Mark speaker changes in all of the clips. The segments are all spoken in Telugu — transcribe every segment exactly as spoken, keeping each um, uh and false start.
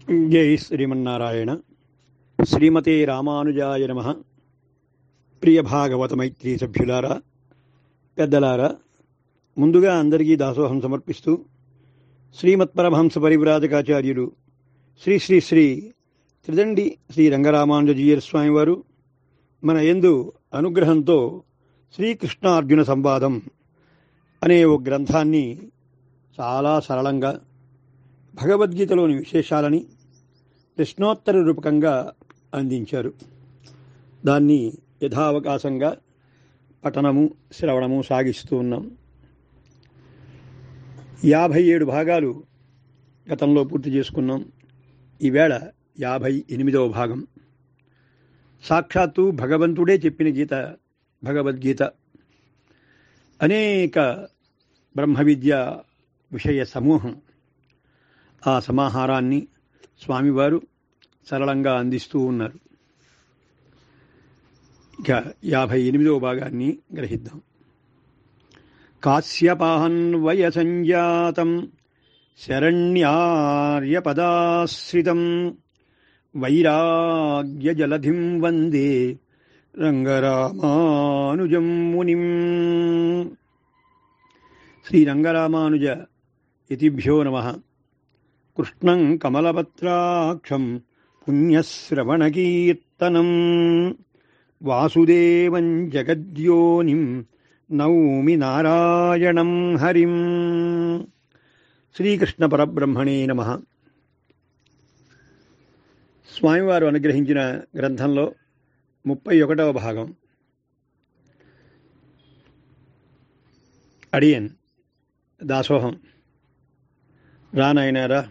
Speaker 1: జై శ్రీమన్నారాయణ. శ్రీమతే రామానుజాయ నమః. ప్రియ భాగవత మైత్రి సభ్యులారా, పెద్దలారా, ముందుగా అందరికీ దాసోహం సమర్పిస్తూ శ్రీమత్పరమహంస పరివ్రాజకాచార్యులు శ్రీ శ్రీ శ్రీ త్రిదండి శ్రీ రంగరామానుజీయర్ స్వామివారు మన యందు అనుగ్రహంతో శ్రీకృష్ణార్జున సంవాదం అనే ఓ గ్రంథాన్ని చాలా సరళంగా భగవద్గీతలోని విశేషాలని ప్రశ్నోత్తర రూపకంగా అందించారు. దాన్ని యథావకాశంగా పఠనము శ్రవణము సాగిస్తూ ఉన్నాం. యాభై ఏడు భాగాలు గతంలో పూర్తి చేసుకున్నాం. ఈవేళ యాభై ఎనిమిదవ భాగం. సాక్షాత్తు భగవంతుడే చెప్పిన గీత భగవద్గీత. అనేక బ్రహ్మ విద్య విషయ సమూహం. ఆ సమాహారాన్ని స్వామివారు సరళంగా అందిస్తూ ఉన్నారు. ఇక యాభై ఎనిమిదవ భాగాన్ని గ్రహిద్దాం. కాశ్యపాన్వయ సంజాతం శరణ్యార్యపదాశ్రితం వైరాగ్య జలధిం వందే రంగరామానుజం మునిం. శ్రీ రంగరామానుజ యతిభ్యో నమః. కృష్ణం కమలపత్రాక్షం పుణ్యశ్రవణకీర్తనం వాసుదేవం జగద్యోనిం నౌమి నారాయణం హరిం. శ్రీకృష్ణ పరబ్రహ్మణే నమః. స్వామివారు అనుగ్రహించిన గ్రంథంలో ముప్పై ఒకటవ భాగం. అడియన్ దాసోహం. రానాయనారా,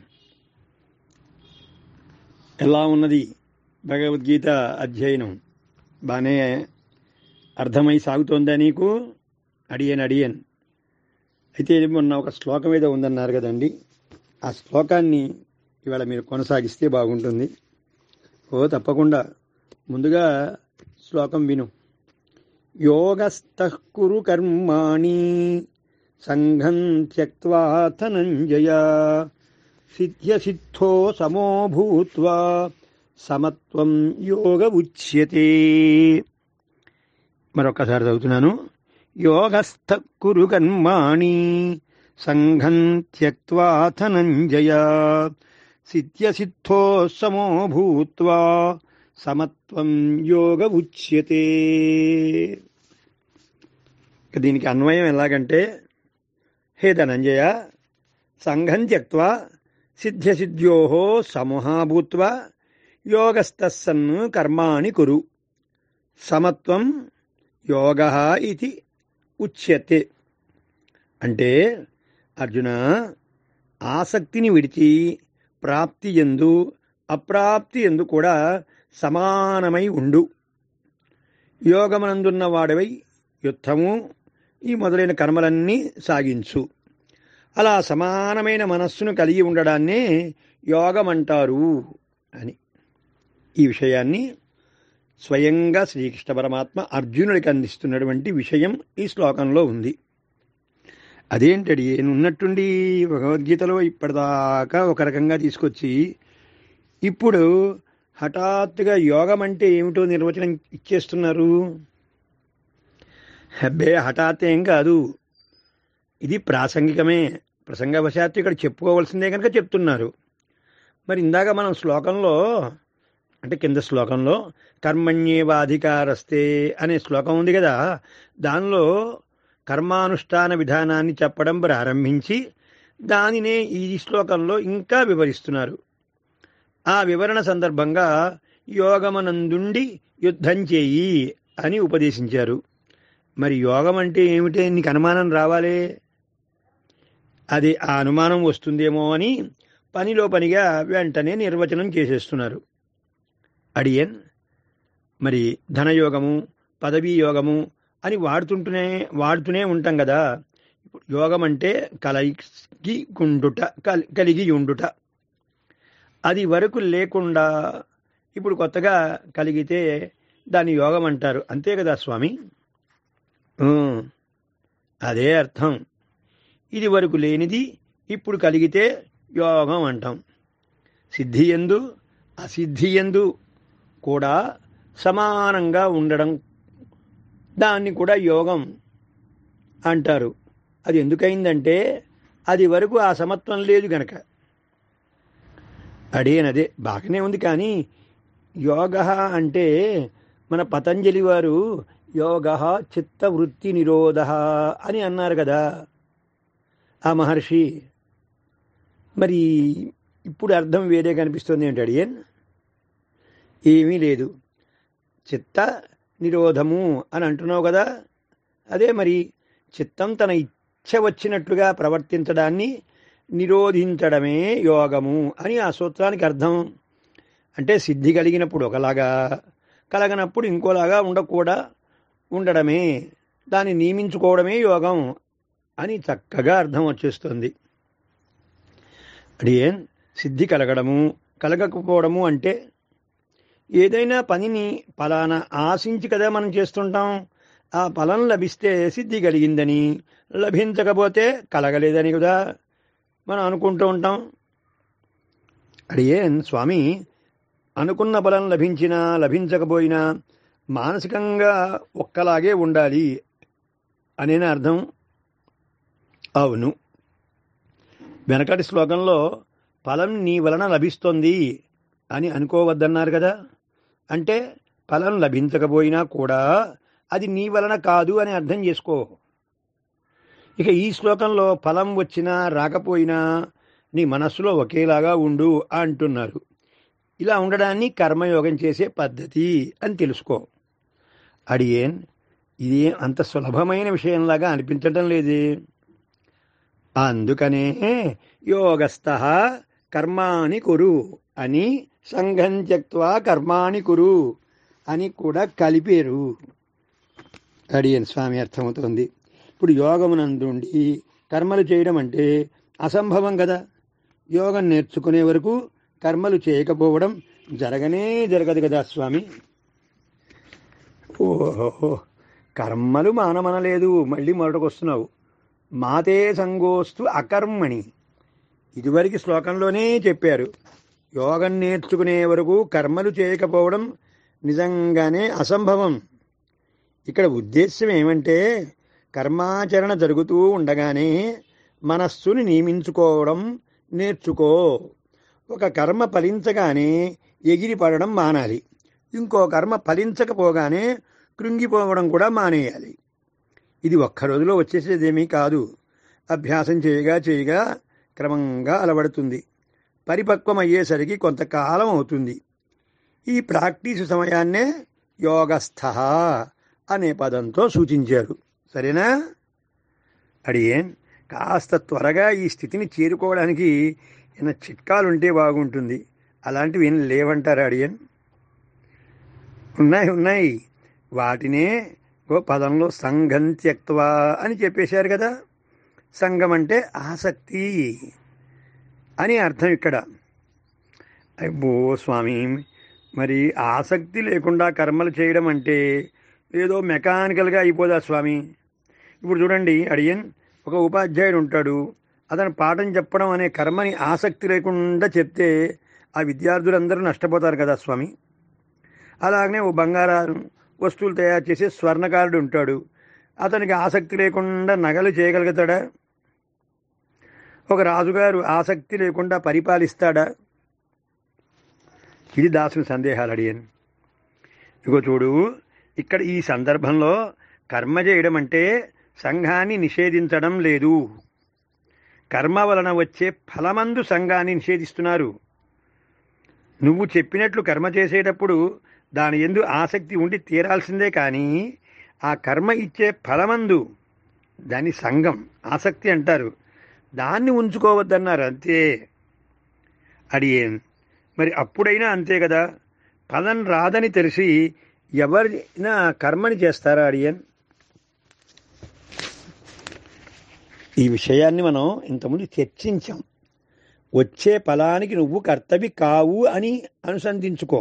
Speaker 1: ఎలా ఉన్నది భగవద్గీత అధ్యయనం? బాగానే అర్థమై సాగుతోందా నీకు? అడియన్ అడియన్ అయితే మొన్న ఒక శ్లోకం ఏదో ఉందన్నారు కదండి, ఆ శ్లోకాన్ని ఇవాళ మీరు కొనసాగిస్తే బాగుంటుంది. ఓ తప్పకుండా. ముందుగా శ్లోకం విను. యోగస్థః కురు కర్మాణి సంఘం త్యక్త్వా ధనంజయ సిద్ధ్యసిద్ధో సమో భూత్వా సమత్వం యోగ ఉచ్యతే. మరొకసారి చదువుతున్నాను. యోగస్థ కురు కర్మాణి సంఘం త్యక్త్వా ధనంజయ సిద్ధ్యసిద్ధో సమో భూత్వా సమత్వం యోగ ఉచ్యతే. దీనికి అన్వయం ఎలాగంటే, హే ధనంజయ, సంఘం త్యక్త్వా సిద్ధ్యసిద్ధ్యో సమూహా భూత్వా యోగస్థస్సన్ కర్మాణి కురు సమత్వం యోగః ఇతి ఉచ్యతే. అంటే అర్జున, ఆసక్తిని విడిచి ప్రాప్తి యందు అప్రాప్తి యందు కూడా సమానమై ఉండు. యోగమనందున్న వాడవై యుద్ధము ఈ మొదలైన కర్మలన్నీ సాగించు. అలా సమానమైన మనస్సును కలిగి ఉండడాన్నే యోగమంటారు అని ఈ విషయాన్ని స్వయంగా శ్రీకృష్ణ పరమాత్మ అర్జునుడికి అందిస్తున్నటువంటి విషయం ఈ శ్లోకంలో ఉంది. అదేంటడి, ఉన్నట్టుండి భగవద్గీతలో ఇప్పటిదాకా ఒక రకంగా తీసుకొచ్చి ఇప్పుడు హఠాత్తుగా యోగం అంటే ఏమిటో నిర్వచనం ఇచ్చేస్తున్నారు. హెబ్బే, హఠాత్ ఏం కాదు, ఇది ప్రాసంగికమే. ప్రసంగవశాత్తు ఇక్కడ చెప్పుకోవాల్సిందే కనుక చెప్తున్నారు. మరి ఇందాక మనం శ్లోకంలో అంటే కింద శ్లోకంలో కర్మణ్యేవాధికారస్తే అనే శ్లోకం ఉంది కదా, దానిలో కర్మానుష్ఠాన విధానాన్ని చెప్పడం ప్రారంభించి దానినే ఈ శ్లోకంలో ఇంకా వివరిస్తున్నారు. ఆ వివరణ సందర్భంగా యోగమనందుండి యుద్ధం చేయి అని ఉపదేశించారు. మరి యోగం అంటే ఏమిటే నీకు అనుమానం రావాలే. అది ఆ అనుమానం వస్తుందేమో అని పనిలో పనిగా వెంటనే నిర్వచనం చేసేస్తున్నారు. అడియన్, మరి ధనయోగము పదవీ యోగము అని వాడుతుంటూనే వాడుతూనే ఉంటాం కదా. యోగం అంటే కలిగి ఉండుట, కలిగి ఉండుట. అది వరకు లేకుండా ఇప్పుడు కొత్తగా కలిగితే దాన్ని యోగం అంటారు. అంతే కదా స్వామి? అదే అర్థం. ఇది వరకు లేనిది ఇప్పుడు కలిగితే యోగం అంటాం. సిద్ధియందు అసిద్ధియందు కూడా సమానంగా ఉండడం, దాన్ని కూడా యోగం అంటారు. అది ఎందుకయిందంటే అది వరకు ఆ సమత్వం లేదు గనక. అడేనదే బాగానే ఉంది. కానీ యోగ అంటే మన పతంజలి వారు యోగ చిత్తవృత్తి నిరోధ అని అన్నారు కదా ఆ మహర్షి. మరి ఇప్పుడు అర్థం వేరే కనిపిస్తుంది ఏంటి అడియన్? ఏమీ లేదు. చిత్త నిరోధము అని అంటున్నావు కదా, అదే మరి చిత్తం తన ఇచ్ఛ వచ్చినట్లుగా ప్రవర్తించడాన్ని నిరోధించడమే యోగము అని ఆ సూత్రానికి అర్థం. అంటే సిద్ధి కలిగినప్పుడు ఒకలాగా, కలగనప్పుడు ఇంకోలాగా ఉండకూడా ఉండడమే, దాన్ని నియమించుకోవడమే యోగం అని చక్కగా అర్థం వచ్చేస్తుంది. అడియన్, సిద్ధి కలగడము కలగకపోవడము అంటే ఏదైనా పనిని ఫలానా ఆశించి కదా మనం చేస్తుంటాం. ఆ ఫలం లభిస్తే సిద్ధి కలిగిందని, లభించకపోతే కలగలేదని కదా మనం అనుకుంటూ ఉంటాం. అడియన్ స్వామి, అనుకున్న ఫలం లభించినా లభించకపోయినా మానసికంగా ఒక్కలాగే ఉండాలి అనేనా అర్థం? అవును. వెనకటి శ్లోకంలో ఫలం నీ వలన లభిస్తుంది అని అనుకోవద్దన్నారు కదా. అంటే ఫలం లభించకపోయినా కూడా అది నీ వలన కాదు అని అర్థం చేసుకో. ఇక ఈ శ్లోకంలో ఫలం వచ్చినా రాకపోయినా నీ మనస్సులో ఒకేలాగా ఉండు అంటున్నారు. ఇలా ఉండడాన్ని కర్మయోగం చేసే పద్ధతి అని తెలుసుకో. అడియేన్, ఇది అంత సులభమైన విషయంలాగా అనిపించటం లేదే. అందుకనే యోగస్థః కర్మాణి కురు అని సంఘం త్యక్త్వా కర్మాణి కురు అని కూడా కలిపారు. అడియన్ స్వామి, అర్థమవుతుంది. ఇప్పుడు యోగమునందుండి కర్మలు చేయడం అంటే అసంభవం కదా. యోగం నేర్చుకునే వరకు కర్మలు చేయకపోవడం జరగనే జరగదు కదా స్వామి. ఓహో, కర్మలు మానమనలేదు, మళ్ళీ మొదటకొస్తున్నావు. మాతే సంగోస్తు అకర్మణి, ఇదివరకు శ్లోకంలోనే చెప్పారు. యోగం నేర్చుకునే వరకు కర్మలు చేయకపోవడం నిజంగానే అసంభవం. ఇక్కడ ఉద్దేశ్యం ఏమంటే కర్మాచరణ జరుగుతూ ఉండగానే మనస్సుని నియమించుకోవడం నేర్చుకో. ఒక కర్మ ఫలించగానే ఎగిరిపడడం మానాలి, ఇంకో కర్మ ఫలించకపోగానే కృంగిపోవడం కూడా మానేయాలి. ఇది ఒక్క రోజులో వచ్చేసేదేమీ కాదు. అభ్యాసం చేయగా చేయగా క్రమంగా అలవడుతుంది. పరిపక్వం అయ్యేసరికి కొంతకాలం అవుతుంది. ఈ ప్రాక్టీసు సమయాన్నే యోగస్థః అనే పదంతో సూచించారు. సరేనా అడియేన్? కాస్త త్వరగా ఈ స్థితిని చేరుకోవడానికి ఏమైనా చిట్కాలుంటే బాగుంటుంది. అలాంటివి ఏం లేవంటారా అడియన్? ఉన్నాయి ఉన్నాయి. వాటినే ఓ పదంలో సంఘం త్యక్త్వా అని చెప్పేశారు కదా. సంఘం అంటే ఆసక్తి అని అర్థం ఇక్కడ. అబ్బో స్వామి, మరి ఆసక్తి లేకుండా కర్మలు చేయడం అంటే ఏదో మెకానికల్గా అయిపోదా స్వామి? ఇప్పుడు చూడండి అడియన్, ఒక ఉపాధ్యాయుడు ఉంటాడు. అతను పాఠం చెప్పడం అనే కర్మని ఆసక్తి లేకుండా చెప్తే ఆ విద్యార్థులందరూ నష్టపోతారు కదా స్వామి. అలాగనే ఓ బంగారం వస్తువులు తయారు చేసే స్వర్ణకారుడు ఉంటాడు. అతనికి ఆసక్తి లేకుండా నగలు చేయగలుగుతాడా? ఒక రాజుగారు ఆసక్తి లేకుండా పరిపాలిస్తాడా? ఇది దాసుని సందేహాలు అడిగాను. ఇగో చూడు, ఇక్కడ ఈ సందర్భంలో కర్మ చేయడం అంటే సంఘాన్ని నిషేధించడం లేదు. కర్మ వలన వచ్చే ఫలమందు సంఘాన్ని నిషేధిస్తున్నారు. నువ్వు చెప్పినట్లు కర్మ చేసేటప్పుడు దాని యందు ఆసక్తి ఉండి తీరాల్సిందే. కానీ ఆ కర్మ ఇచ్చే ఫలమందు, దాని సంఘం ఆసక్తి అంటారు, దాన్ని ఉంచుకోవద్దన్నారు అంతే. అడియేన్, మరి అప్పుడైనా అంతే కదా. ఫలం రాదని తెలిసి ఎవరైనా కర్మని చేస్తారా అడియన్? ఈ విషయాన్ని మనం ఇంతకుముందు చర్చించాం. వచ్చే ఫలానికి నువ్వు కర్తవి కావు అని అనుసంధించుకో.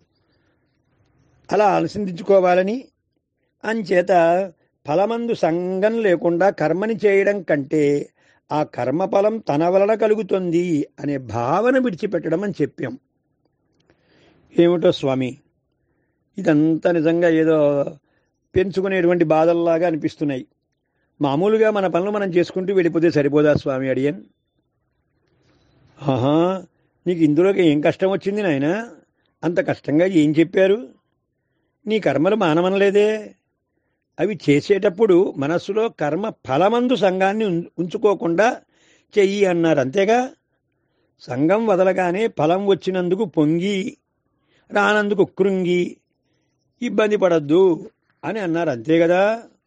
Speaker 1: అలా అనుసంధించుకోవాలని అంచేత ఫలమందు సంగం లేకుండా కర్మని చేయడం కంటే ఆ కర్మఫలం తన వలన కలుగుతుంది అనే భావన విడిచిపెట్టడం అని చెప్పాం. ఏమిటో స్వామి, ఇదంతా నిజంగా ఏదో పెంచుకునేటువంటి బాధల్లాగా అనిపిస్తున్నాయి. మామూలుగా మన పనులు మనం చేసుకుంటూ వెళ్ళిపోతే సరిపోదా స్వామి అడియన్? ఆహా, నీకు ఇందులోకి ఏం కష్టం వచ్చింది నాయన? అంత కష్టంగా ఏం చెప్పారు? నీ కర్మలు మానమనలేదే. అవి చేసేటప్పుడు మనస్సులో కర్మ ఫలమందు సంఘాన్ని ఉంచుకోకుండా చెయ్యి అన్నారు, అంతేగా. సంఘం వదలగానే ఫలం వచ్చినందుకు పొంగి, రానందుకు కృంగి ఇబ్బంది పడద్దు అని అన్నారు, అంతే కదా.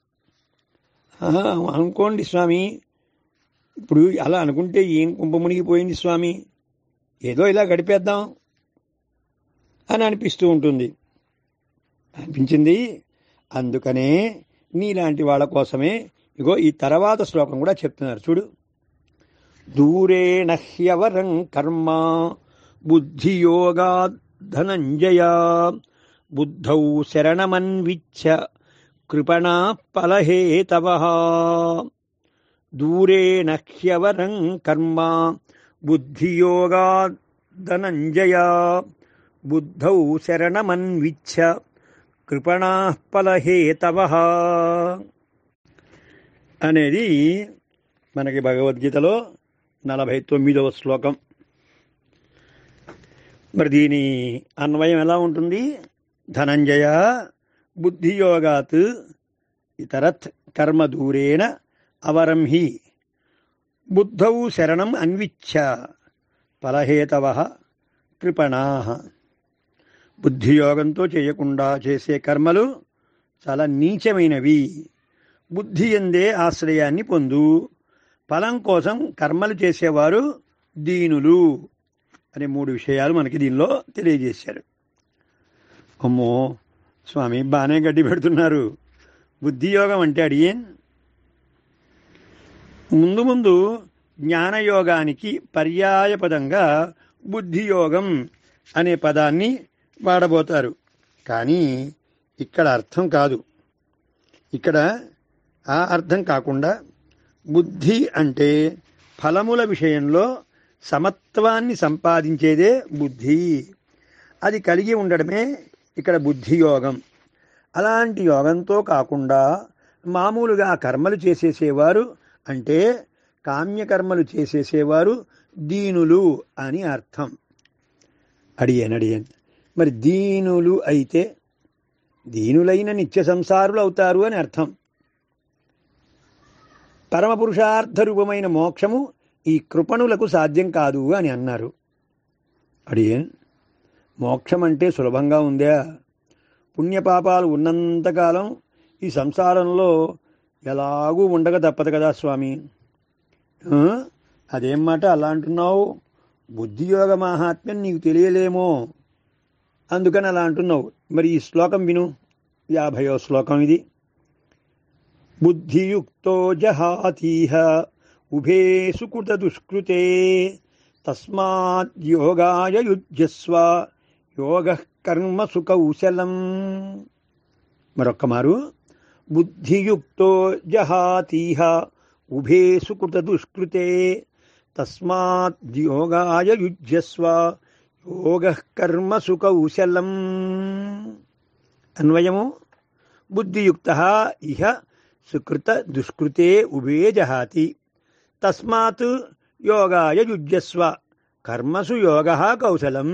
Speaker 1: అనుకోండి స్వామి, ఇప్పుడు అలా అనుకుంటే ఏం కుంప మునిగిపోయింది స్వామి, ఏదో ఇలా గడిపేద్దాం అని అనిపిస్తూ ఉంటుంది. అనిపించింది. అందుకనే నీలాంటి వాళ్ళ కోసమే ఇగో ఈ తర్వాత శ్లోకం కూడా చెప్తున్నారు చూడు. దూరేణ హ్యవరం కర్మ బుద్ధియోగా ధనంజయ బుద్ధౌ శరణమన్విచ్చ కృపణా ఫలహేతవః. దూరేణ హ్యవరం కర్మ బుద్ధియోగా ధనంజయ బుద్ధౌ శరణమన్విచ్చ కృపణా ఫలహేతవః అనేది మనకి భగవద్గీతలో నలభై తొమ్మిదవ శ్లోకం. మరి దీని అన్వయం ఎలా ఉంటుంది? ధనంజయ బుద్ధియోగాత్ ఇతరత్ కర్మ దూరేణ అవరం హి బుద్ధౌ శరణం అన్విచ్చ ఫలహేతవః కృపణాః. బుద్ధియోగంతో చేయకుండా చేసే కర్మలు చాలా నీచమైనవి. బుద్ధి యందే ఆశ్రయాన్ని పొందు. ఫలం కోసం కర్మలు చేసేవారు దీనులు అనే మూడు విషయాలు మనకి దీనిలో తెలియజేశారు. అమ్మో స్వామి, బాగానే గడ్డి పెడుతున్నారు. బుద్ధియోగం అంటే అడియేన్ ముందు ముందు జ్ఞానయోగానికి పర్యాయపదంగా బుద్ధియోగం అనే పదాన్ని వాడబోతారు. కానీ ఇక్కడ అర్థం కాదు. ఇక్కడ ఆ అర్థం కాకుండా బుద్ధి అంటే ఫలముల విషయంలో సమత్వాన్ని సంపాదించేదే బుద్ధి. అది కలిగి ఉండడమే ఇక్కడ బుద్ధియోగం. అలాంటి యోగంతో కాకుండా మామూలుగా కర్మలు చేసేసేవారు అంటే కామ్యకర్మలు చేసేసేవారు దీనులు అని అర్థం. అడియన్ అడియన్ మరి దీనులు అయితే దీనులైన నిత్య సంసారులు అవుతారు అని అర్థం. పరమపురుషార్థ రూపమైన మోక్షము ఈ కృపణులకు సాధ్యం కాదు అని అన్నారు. అడియన్ మోక్షం అంటే సులభంగా ఉందా? పుణ్యపాపాలు ఉన్నంతకాలం ఈ సంసారంలో ఎలాగూ ఉండక తప్పదు కదా స్వామి. అదేం మాట అలా అంటున్నావు? బుద్ధియోగ మాహాత్మ్యం నీకు తెలియలేమో, అందుకని అలా అంటున్నావు. మరి ఈ శ్లోకం విను, యాభయో శ్లోకం ఇది. బుద్ధియుక్తో జహాతీహ ఉభే సుకృత దుష్కృతే తస్మాత్ యోగాయ యుజ్యస్వ యోగః కర్మసు కౌశలం. మరొక్క మారు. బుద్ధియుక్తో జహాతీహ ఉభే సుకృత దుష్కృతే తస్మాత్ యోగాయ యుజ్యస్వ యోగః కర్మసు కౌశలం. అన్వయము. బుద్ధియుక్తః ఇహ సుకృత దుష్కృతే ఉభే జహాతి తస్మాత్ యోగాయ యుజ్యస్వ కర్మసు యోగః కౌశలం.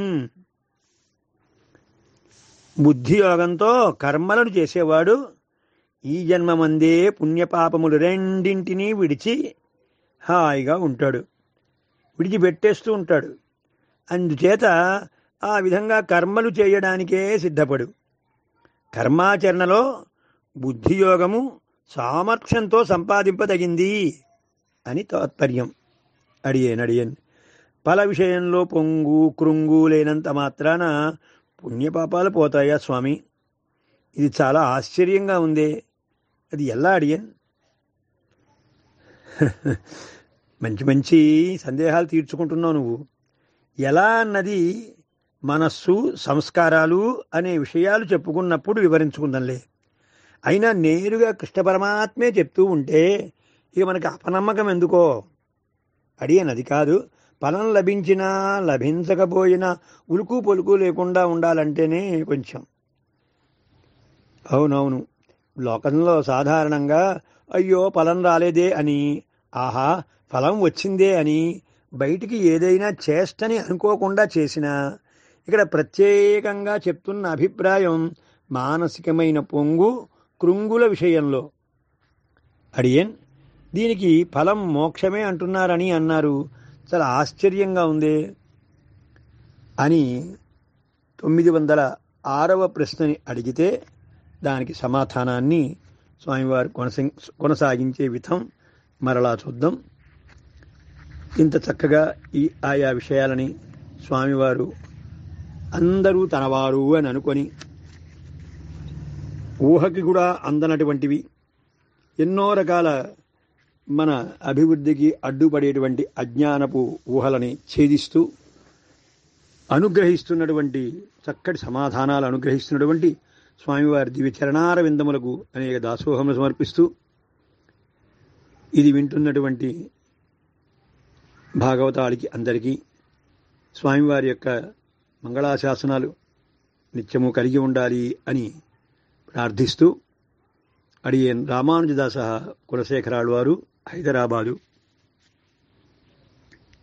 Speaker 1: బుద్ధియోగంతో కర్మలను చేసేవాడు ఈ జన్మమందే పుణ్యపాపములు రెండింటినీ విడిచి హాయిగా ఉంటాడు, విడిచిపెట్టేస్తూ ఉంటాడు. అందుచేత ఆ విధంగా కర్మలు చేయడానికే సిద్ధపడు. కర్మాచరణలో బుద్ధియోగము సామర్థ్యంతో సంపాదింపదగింది అని తాత్పర్యం. అడియన్ అడియన్ ఫల విషయంలో పొంగు కృంగు లేనంత మాత్రాన పుణ్యపాపాలు పోతాయా స్వామి? ఇది చాలా ఆశ్చర్యంగా ఉందే, అది ఎలా అడియన్? మంచి మంచి సందేహాలు తీర్చుకుంటున్నావు నువ్వు. ఎలా అన్నది మనస్సు సంస్కారాలు అనే విషయాలు చెప్పుకున్నప్పుడు వివరించుకుందాంలే. అయినా నేరుగా కృష్ణ పరమాత్మే చెప్తూ ఉంటే ఇక మనకి అపనమ్మకం ఎందుకో. అడియన్ అది కాదు. ఫలం లభించినా లభించకపోయినా ఉలుకు పొలుకు లేకుండా ఉండాలంటేనే కొంచెం. అవునవును. లోకంలో సాధారణంగా అయ్యో ఫలం రాలేదే అని, ఆహా ఫలం వచ్చిందే అని బయటికి ఏదైనా చేష్టని అనుకోకుండా చేసినా, ఇక్కడ ప్రత్యేకంగా చెప్తున్న అభిప్రాయం మానసికమైన పొంగు కృంగుల విషయంలో. అడియన్ దీనికి ఫలం మోక్షమే అంటున్నారని అన్నారు. చాలా ఆశ్చర్యంగా ఉందే అని తొమ్మిది వందల ఆరవ ప్రశ్నని అడిగితే దానికి సమాధానాన్ని స్వామివారు కొనసా కొనసాగించే విధం మరలా చూద్దాం. ఇంత చక్కగా ఈ ఆయా విషయాలని స్వామివారు అందరూ తనవారు అని అనుకొని, ఊహకి కూడా అందనటువంటివి ఎన్నో రకాల మన అభివృద్ధికి అడ్డుపడేటువంటి అజ్ఞానపు ఊహలని ఛేదిస్తూ అనుగ్రహిస్తున్నటువంటి చక్కటి సమాధానాలు అనుగ్రహిస్తున్నటువంటి స్వామివారి దివ్య చరణార విందములకు అనేక దాసోహములు సమర్పిస్తూ, ఇది వింటున్నటువంటి భాగవతాళికి అందరికీ స్వామివారి యొక్క మంగళాశాసనాలు నిత్యము కలిగి ఉండాలి అని ప్రార్థిస్తూ, అడియన్ రామానుజదాస కులశేఖరాలు వారు, హైదరాబాదు.